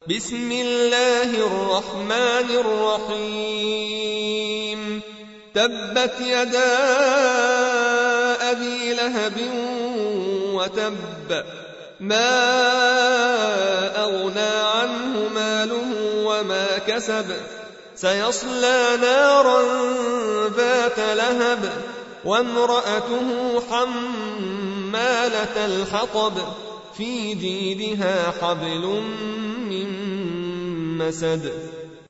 بسم الله الرحمن الرحيم تبت يدا أبي لهب وتب ما أغنى عنه ماله وما كسب سيصلى نارا ذات لهب وامرأته حمالة الحطب في جيدها حبل من مسد